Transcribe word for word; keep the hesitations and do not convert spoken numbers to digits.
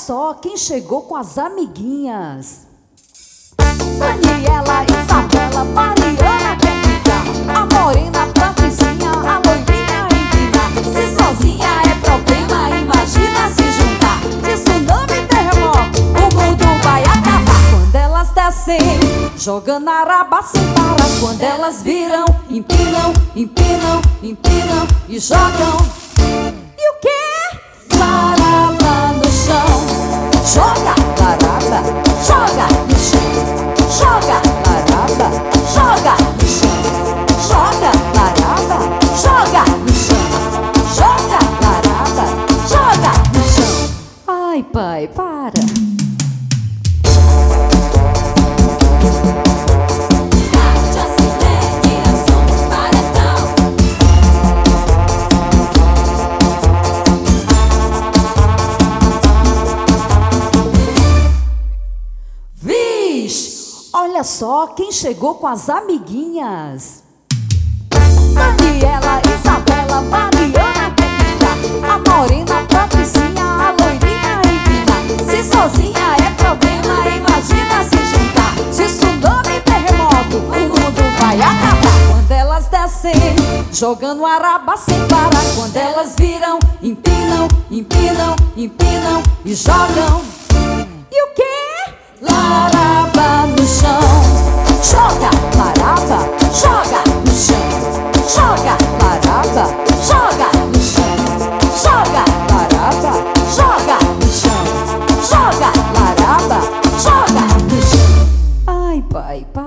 só quem chegou com as amiguinhas. Daniela, Isabela, Mariana quer ficar. A morena, Patricinha, a loirinha empina. Se sozinha é problema, imagina se juntar. De tsunami e terremoto, o mundo vai acabar. Quando elas descem, jogando a raba sem parar. Quando elas viram, empinam, empinam, empinam e jogam. E o quê? Larava no chão. Joga, larava, joga no chão. Joga, larava, joga no chão. Joga, larava, joga no chão. Joga, larava, joga no chão. Ai, pai, para. Olha só quem chegou com as amiguinhas. Daniela, Isabela, Mariana quer ficar. A morena, Patricinha, a loirinha empina. Se sozinha é problema, imagina se juntar. De tsunami e terremoto, o mundo vai acabar. Quando elas descem, jogando a raba sem parar. Quando elas viram, empinam, empinam, empinam e jogam. E o quê? Larava no chão. Joga, larava, joga no chão. Joga, larava, joga no chão. Joga, larava, joga no chão. Joga, larava, joga no chão. Ai, pai, pai.